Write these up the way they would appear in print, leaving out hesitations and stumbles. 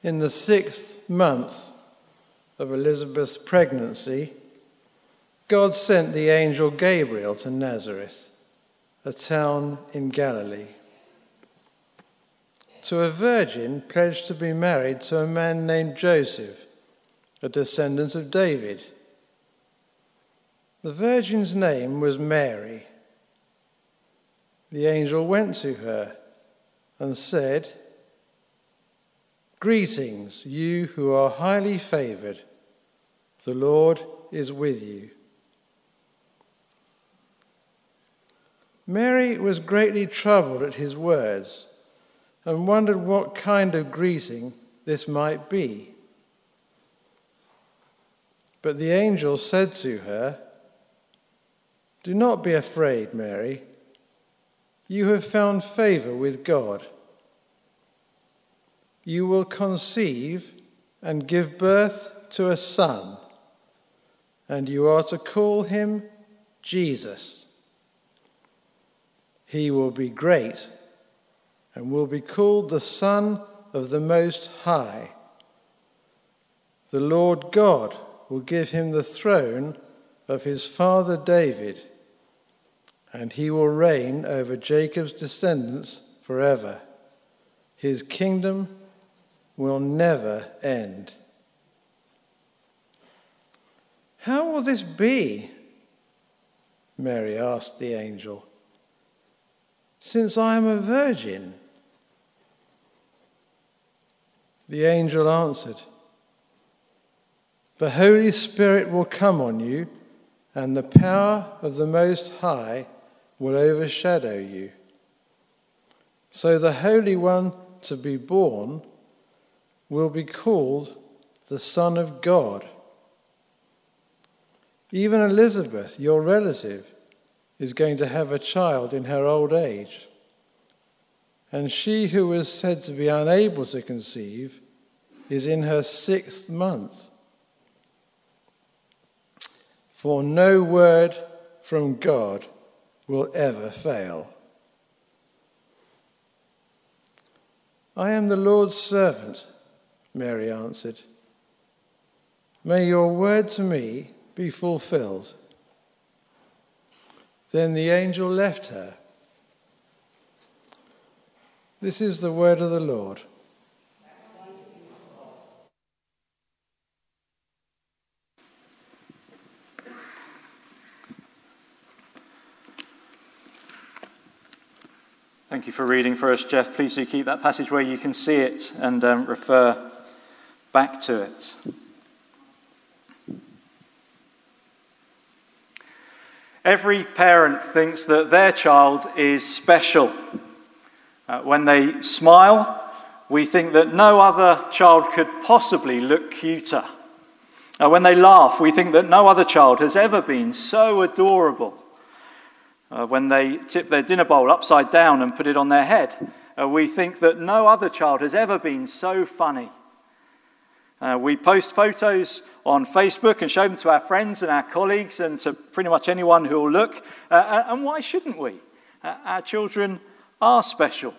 In the 6th month of Elizabeth's pregnancy, God sent the angel Gabriel to Nazareth, a town in Galilee, to a virgin pledged to be married to a man named Joseph, a descendant of David. The virgin's name was Mary. The angel went to her and said, "Greetings, you who are highly favored. The Lord is with you." Mary was greatly troubled at his words and wondered what kind of greeting this might be. But the angel said to her, "Do not be afraid, Mary. You have found favor with God. You will conceive and give birth to a son, and you are to call him Jesus. He will be great and will be called the Son of the Most High. The Lord God will give him the throne of his father David, and he will reign over Jacob's descendants forever. His kingdom will never end." "How will this be?" Mary asked the angel, "since I am a virgin?" The angel answered, "The Holy Spirit will come on you, and the power of the Most High will overshadow you. So the Holy One to be born will be called the Son of God. Even Elizabeth, your relative, is going to have a child in her old age, and she who was said to be unable to conceive is in her 6th month. For no word from God will ever fail." "I am the Lord's servant," Mary answered. "May your word to me be fulfilled." Then the angel left her. This is the word of the Lord. Thank you for reading for us, Jeff. Please do keep that passage where you can see it and refer back to it. Every parent thinks that their child is special. When they smile, we think that no other child could possibly look cuter. When they laugh, we think that no other child has ever been so adorable. When they tip their dinner bowl upside down and put it on their head, we think that no other child has ever been so funny. We post photos on Facebook and show them to our friends and our colleagues and to pretty much anyone who will look. And why shouldn't we? Our children are special.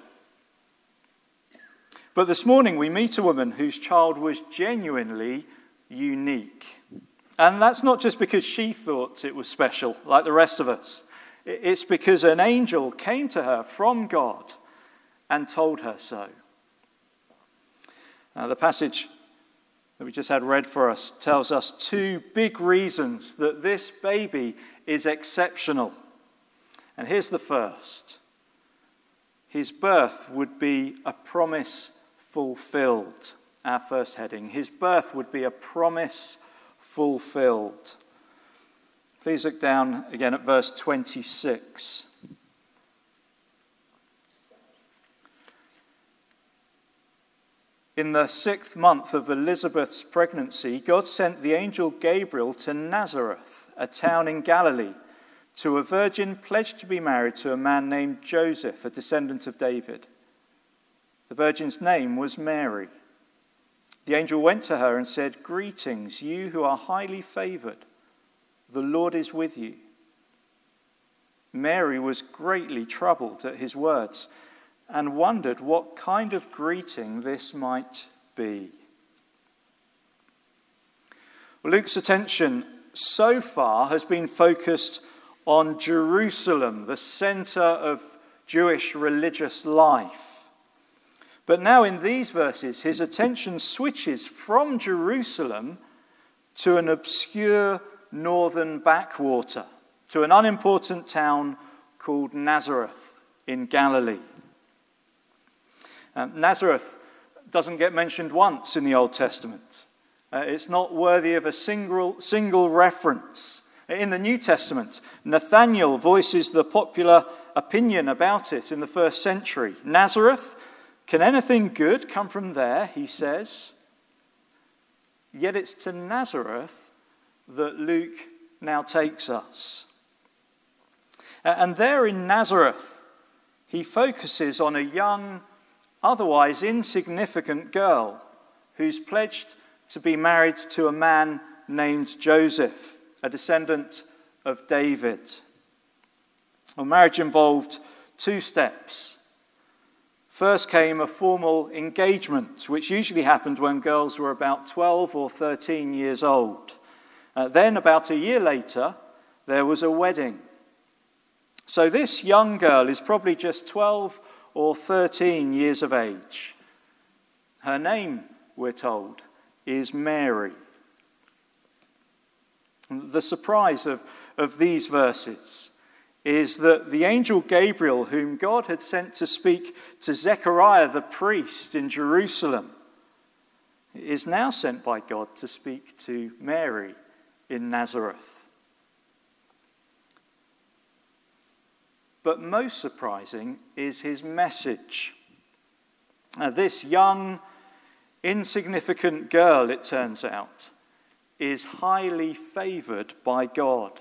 But this morning we meet a woman whose child was genuinely unique. And that's not just because she thought it was special, like the rest of us. It's because an angel came to her from God and told her so. The passage that we just had read for us tells us 2 big reasons that this baby is exceptional. And here's the first. His birth would be a promise fulfilled. Our first heading. His birth would be a promise fulfilled. Please look down again at verse 26. In the 6th month of Elizabeth's pregnancy, God sent the angel Gabriel to Nazareth, a town in Galilee, to a virgin pledged to be married to a man named Joseph, a descendant of David. The virgin's name was Mary. The angel went to her and said, "Greetings, you who are highly favored. The Lord is with you." Mary was greatly troubled at his words and wondered what kind of greeting this might be. Well, Luke's attention so far has been focused on Jerusalem, the centre of Jewish religious life. But now in these verses, his attention switches from Jerusalem to an obscure northern backwater, to an unimportant town called Nazareth in Galilee. Nazareth doesn't get mentioned once in the Old Testament. It's not worthy of a single reference. In the New Testament, Nathanael voices the popular opinion about it in the first century. Nazareth, can anything good come from there, he says? Yet it's to Nazareth that Luke now takes us. And there in Nazareth, he focuses on a young, otherwise insignificant girl who's pledged to be married to a man named Joseph, a descendant of David. Well, marriage involved 2 steps. First came a formal engagement, which usually happened when girls were about 12 or 13 years old. Then, about a year later, there was a wedding. So this young girl is probably just 12 or 13 years of age. Her name, we're told, is Mary. The surprise of these verses is that the angel Gabriel, whom God had sent to speak to Zechariah the priest in Jerusalem, is now sent by God to speak to Mary in Nazareth. But most surprising is his message. This young, insignificant girl, it turns out, is highly favoured by God.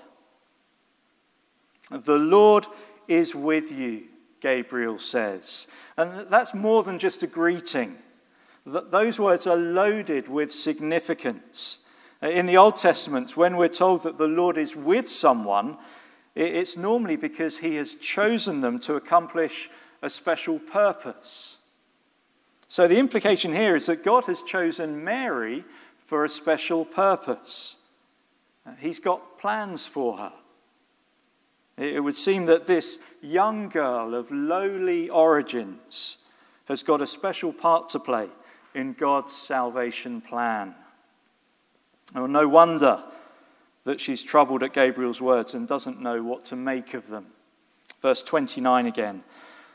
The Lord is with you, Gabriel says. And that's more than just a greeting. Those words are loaded with significance. In the Old Testament, when we're told that the Lord is with someone, it's normally because he has chosen them to accomplish a special purpose. So the implication here is that God has chosen Mary for a special purpose. He's got plans for her. It would seem that this young girl of lowly origins has got a special part to play in God's salvation plan. Oh, no wonder that she's troubled at Gabriel's words and doesn't know what to make of them. Verse 29 again.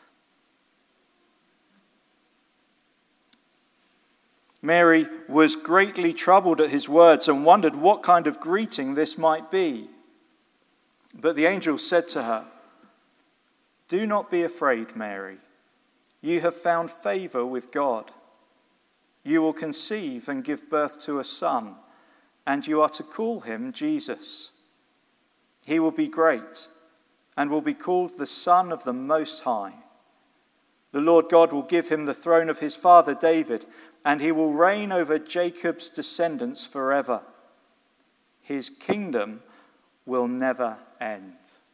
Mary was greatly troubled at his words and wondered what kind of greeting this might be. But the angel said to her, "Do not be afraid, Mary. You have found favor with God. You will conceive and give birth to a son, and you are to call him Jesus. He will be great and will be called the Son of the Most High. The Lord God will give him the throne of his father David, and he will reign over Jacob's descendants forever. His kingdom will never end."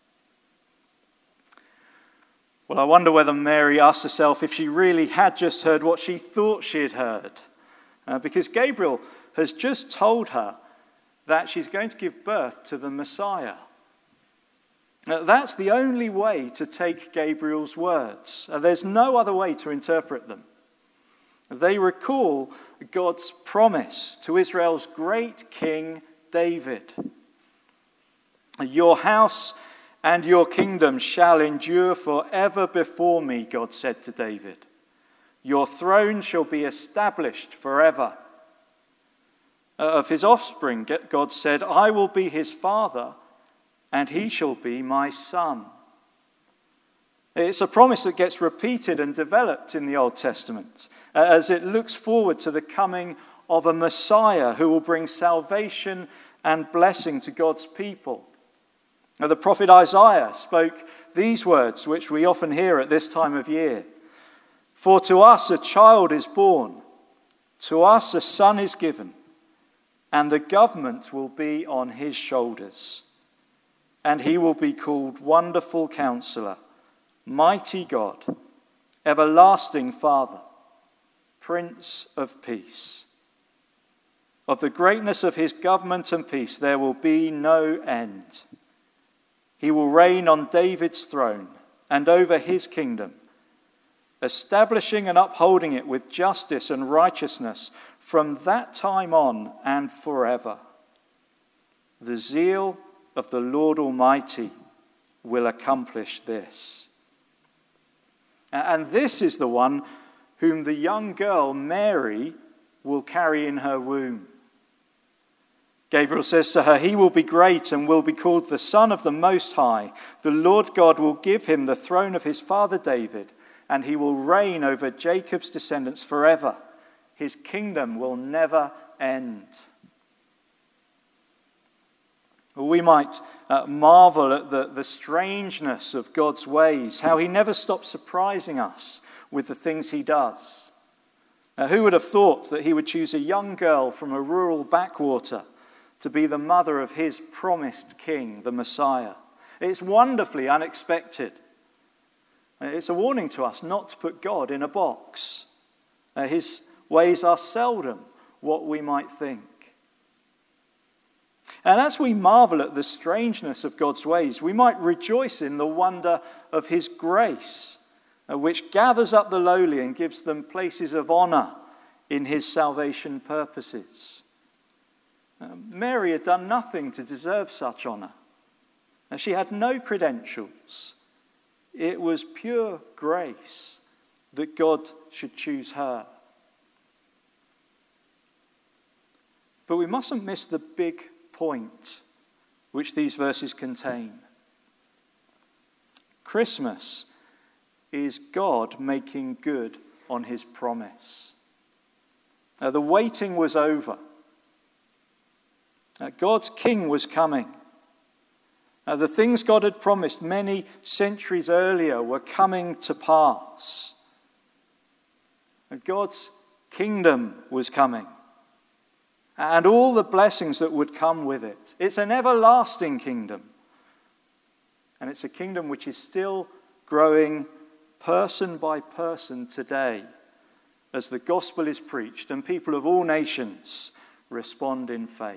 Well, I wonder whether Mary asked herself if she really had just heard what she thought she had heard. Because Gabriel has just told her that she's going to give birth to the Messiah. That's the only way to take Gabriel's words. There's no other way to interpret them. They recall God's promise to Israel's great king David. "Your house and your kingdom shall endure forever before me," God said to David. "Your throne shall be established forever." Of his offspring, God said, "I will be his father, and he shall be my son." It's a promise that gets repeated and developed in the Old Testament as it looks forward to the coming of a Messiah who will bring salvation and blessing to God's people. Now, the prophet Isaiah spoke these words, which we often hear at this time of year. "For to us a child is born, to us a son is given, and the government will be on his shoulders. And he will be called Wonderful Counselor, Mighty God, Everlasting Father, Prince of Peace. Of the greatness of his government and peace there will be no end. He will reign on David's throne and over his kingdom, establishing and upholding it with justice and righteousness from that time on and forever. The zeal of the Lord Almighty will accomplish this. And this is the one whom the young girl Mary will carry in her womb. Gabriel says to her, he will be great and will be called the Son of the Most High. The Lord God will give him the throne of his father David, and he will reign over Jacob's descendants forever. His kingdom will never end. We might marvel at the strangeness of God's ways, how he never stops surprising us with the things he does. Who would have thought that he would choose a young girl from a rural backwater to be the mother of his promised king, the Messiah? It's wonderfully unexpected. It's a warning to us not to put God in a box. His ways are seldom what we might think. And as we marvel at the strangeness of God's ways, we might rejoice in the wonder of his grace, which gathers up the lowly and gives them places of honor in his salvation purposes. Mary had done nothing to deserve such honor. She had no credentials. It was pure grace that God should choose her. But we mustn't miss the big point which these verses contain. Christmas is God making good on his promise. The waiting was over. God's king was coming. The things God had promised many centuries earlier were coming to pass. God's kingdom was coming. And all the blessings that would come with it. It's an everlasting kingdom. And it's a kingdom which is still growing person by person today as the gospel is preached and people of all nations respond in faith.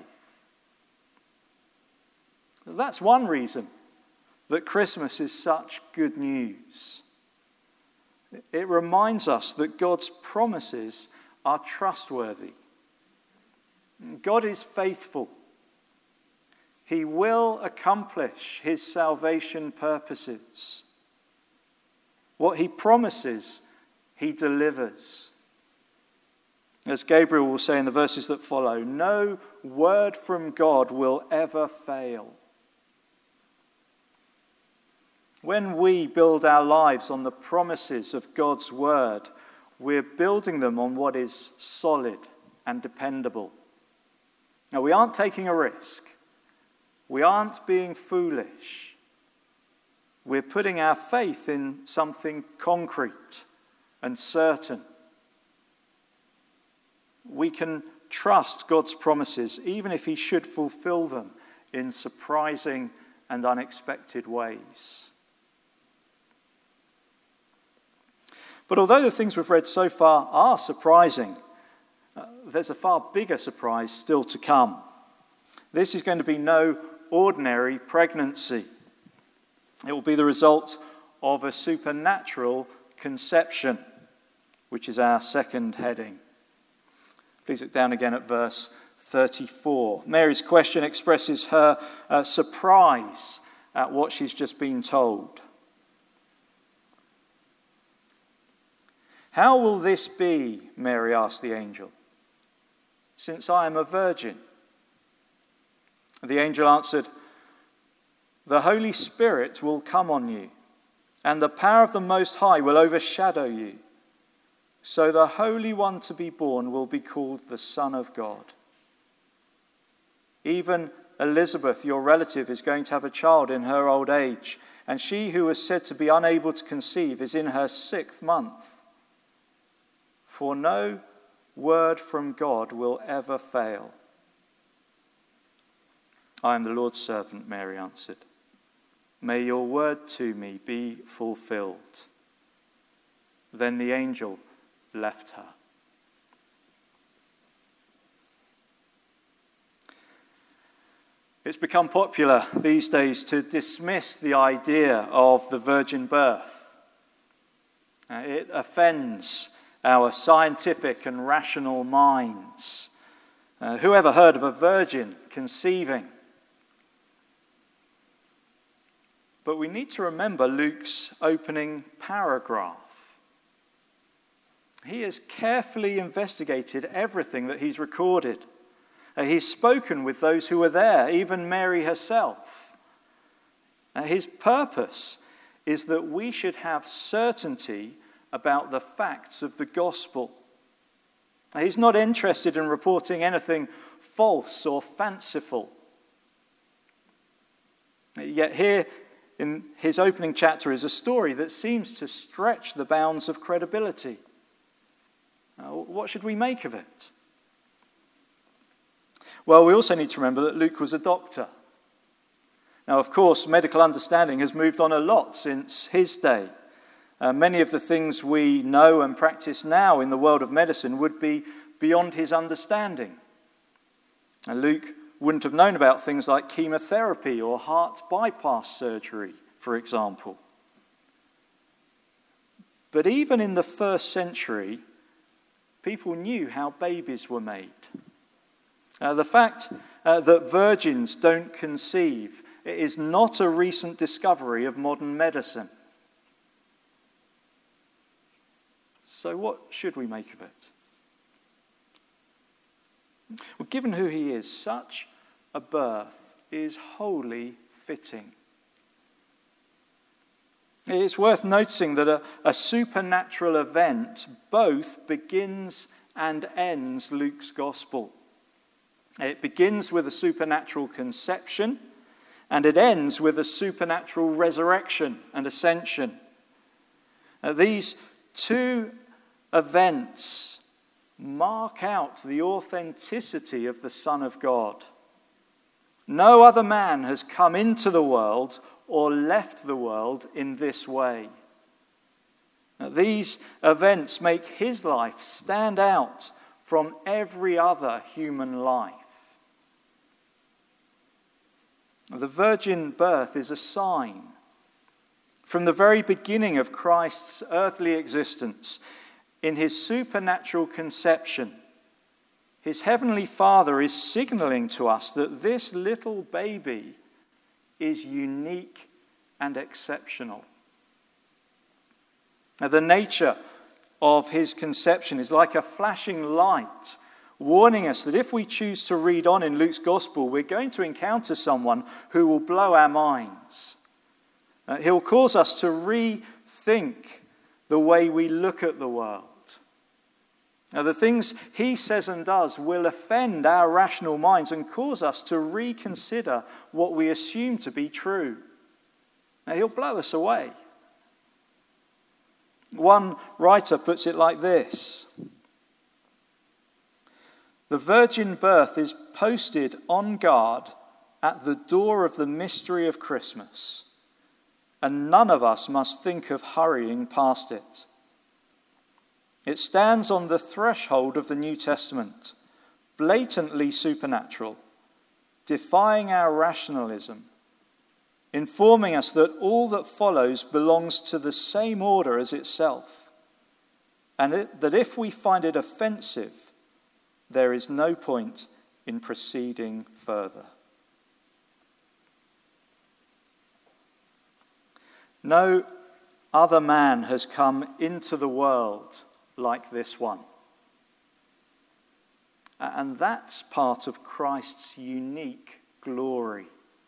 That's one reason that Christmas is such good news. It reminds us that God's promises are trustworthy. God is faithful. He will accomplish his salvation purposes. What he promises, he delivers. As Gabriel will say in the verses that follow, no word from God will ever fail. When we build our lives on the promises of God's word, we're building them on what is solid and dependable. Now, we aren't taking a risk. We aren't being foolish. We're putting our faith in something concrete and certain. We can trust God's promises, even if he should fulfill them in surprising and unexpected ways. But although the things we've read so far are surprising, there's a far bigger surprise still to come. This is going to be no ordinary pregnancy. It will be the result of a supernatural conception, which is our second heading. Please look down again at verse 34. Mary's question expresses her surprise at what she's just been told. How will this be, Mary asked the angel, since I am a virgin? The angel answered, the Holy Spirit will come on you, and the power of the Most High will overshadow you. So the Holy One to be born will be called the Son of God. Even Elizabeth, your relative, is going to have a child in her old age, and she who was said to be unable to conceive is in her 6th month. For no word from God will ever fail. I am the Lord's servant, Mary answered. May your word to me be fulfilled. Then the angel left her. It's become popular these days to dismiss the idea of the virgin birth. It offends our scientific and rational minds. Who ever heard of a virgin conceiving? But we need to remember Luke's opening paragraph. He has carefully investigated everything that he's recorded. He's spoken with those who were there, even Mary herself. His purpose is that we should have certainty about the facts of the gospel. He's not interested in reporting anything false or fanciful. Yet here in his opening chapter is a story that seems to stretch the bounds of credibility. What should we make of it? Well, we also need to remember that Luke was a doctor. Now, of course, medical understanding has moved on a lot since his day. Many of the things we know and practice now in the world of medicine would be beyond his understanding. And Luke wouldn't have known about things like chemotherapy or heart bypass surgery, for example. But even in the first century, people knew how babies were made. The fact that virgins don't conceive is not a recent discovery of modern medicine. So what should we make of it? Well, given who he is, such a birth is wholly fitting. It's worth noticing that a supernatural event both begins and ends Luke's gospel. It begins with a supernatural conception, and it ends with a supernatural resurrection and ascension. These two events mark out the authenticity of the Son of God. No other man has come into the world or left the world in this way. These events make his life stand out from every other human life. The virgin birth is a sign. From the very beginning of Christ's earthly existence, in his supernatural conception, his heavenly Father is signaling to us that this little baby is unique and exceptional. Now, the nature of his conception is like a flashing light, warning us that if we choose to read on in Luke's gospel, we're going to encounter someone who will blow our minds. He'll cause us to rethink the way we look at the world. Now, the things he says and does will offend our rational minds and cause us to reconsider what we assume to be true. Now, he'll blow us away. One writer puts it like this: the virgin birth is posted on guard at the door of the mystery of Christmas, and none of us must think of hurrying past it. It stands on the threshold of the New Testament, blatantly supernatural, defying our rationalism, informing us that all that follows belongs to the same order as itself, and that if we find it offensive, there is no point in proceeding further. No other man has come into the world like this one. And that's part of Christ's unique glory.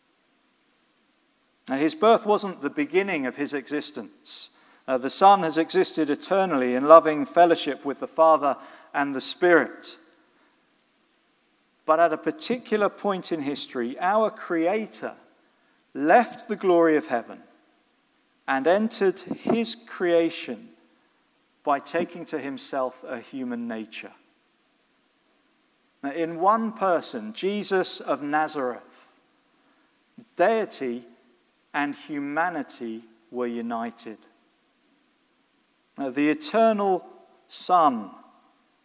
Now, his birth wasn't the beginning of his existence. The Son has existed eternally in loving fellowship with the Father and the Spirit. But at a particular point in history, our Creator left the glory of heaven and entered his creation by taking to himself a human nature. Now, in one person, Jesus of Nazareth, deity and humanity were united. Now, the eternal Son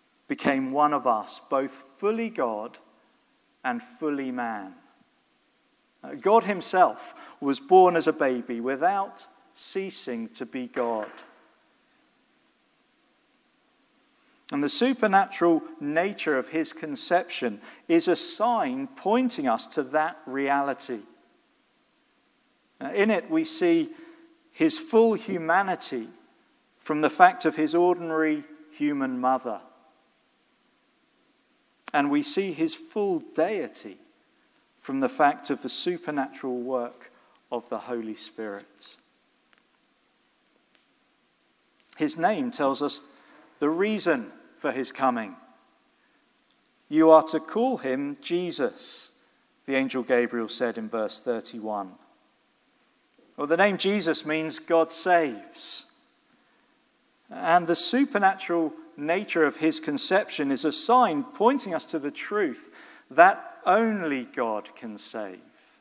became one of us, both fully God and fully man. God himself was born as a baby without ceasing to be God. And the supernatural nature of his conception is a sign pointing us to that reality. In it we see his full humanity from the fact of his ordinary human mother. And we see his full deity from the fact of the supernatural work of the Holy Spirit. His name tells us the reason for his coming. You are to call him Jesus, the angel Gabriel said in verse 31. Well, the name Jesus means God saves. And the supernatural nature of his conception is a sign pointing us to the truth that only God can save.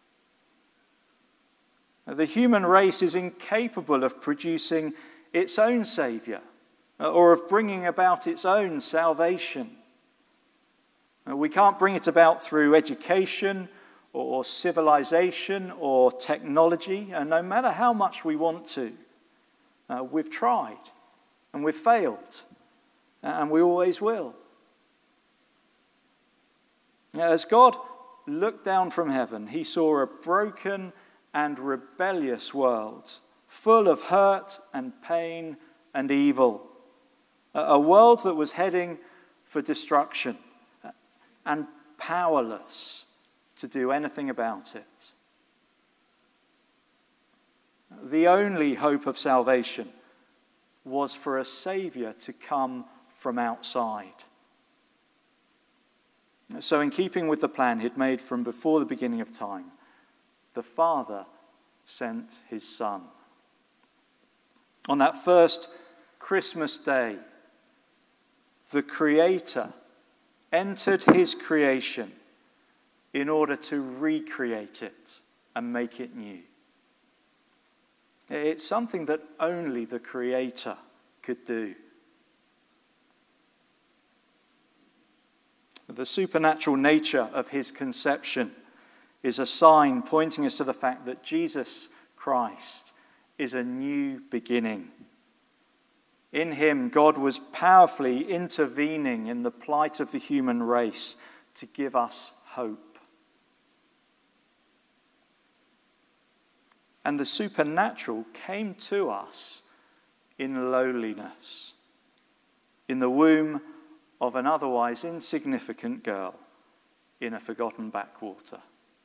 The human race is incapable of producing its own Saviour or of bringing about its own salvation. We can't bring it about through education or civilization or technology, and no matter how much we want to. We've tried and we've failed, and we always will. As God looked down from heaven, he saw a broken and rebellious world, full of hurt and pain and evil. A world that was heading for destruction and powerless to do anything about it. The only hope of salvation was for a Saviour to come from outside. So in keeping with the plan he'd made from before the beginning of time, the Father sent his Son. On that first Christmas day, the Creator entered his creation in order to recreate it and make it new. It's something that only the Creator could do. The supernatural nature of his conception is a sign pointing us to the fact that Jesus Christ is a new beginning. In him, God was powerfully intervening in the plight of the human race to give us hope. And the supernatural came to us in lowliness, in the womb of an otherwise insignificant girl in a forgotten backwater.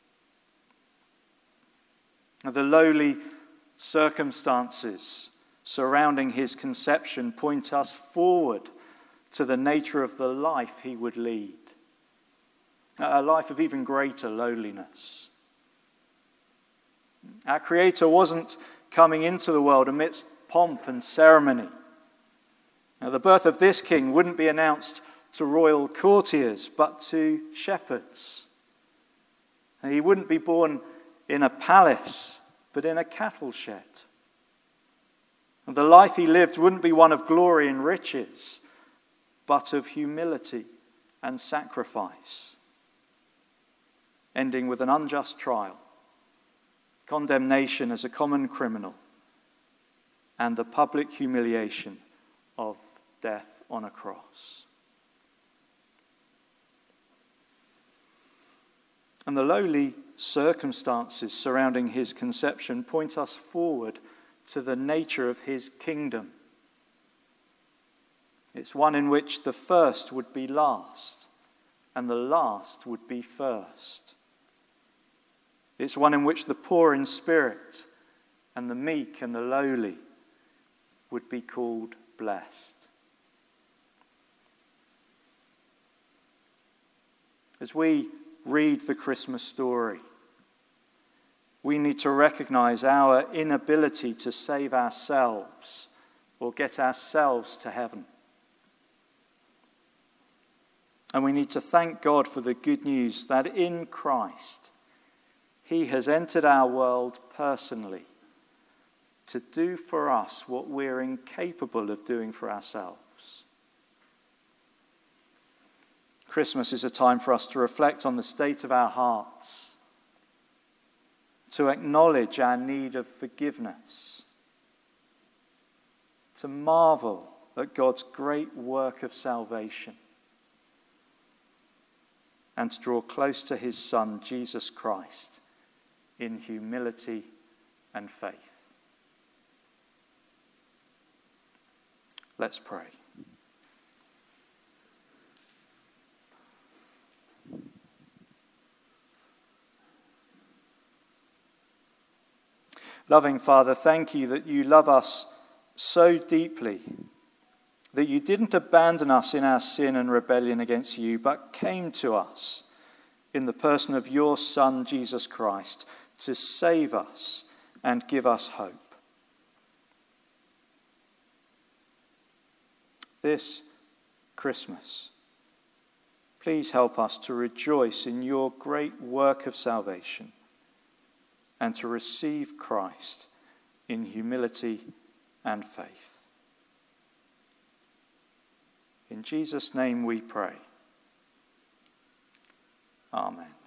The lowly circumstances surrounding his conception point us forward to the nature of the life he would lead, a life of even greater lowliness. Our Creator wasn't coming into the world amidst pomp and ceremony. Now, the birth of this king wouldn't be announced to royal courtiers, but to shepherds. He wouldn't be born in a palace, but in a cattle shed. And the life he lived wouldn't be one of glory and riches, but of humility and sacrifice, ending with an unjust trial, condemnation as a common criminal, and the public humiliation of death on a cross. And the lowly circumstances surrounding his conception point us forward to the nature of his kingdom. It's one in which the first would be last and the last would be first. It's one in which the poor in spirit and the meek and the lowly would be called blessed. As we read the Christmas story, we need to recognize our inability to save ourselves or get ourselves to heaven. And we need to thank God for the good news that in Christ, he has entered our world personally to do for us what we're incapable of doing for ourselves. Christmas is a time for us to reflect on the state of our hearts to acknowledge our need of forgiveness, to marvel at God's great work of salvation, and to draw close to his Son, Jesus Christ, in humility and faith. Let's pray. Loving Father, thank you that you love us so deeply, that you didn't abandon us in our sin and rebellion against you, but came to us in the person of your Son, Jesus Christ, to save us and give us hope. This Christmas, please help us to rejoice in your great work of salvation and to receive Christ in humility and faith. In Jesus' name we pray. Amen.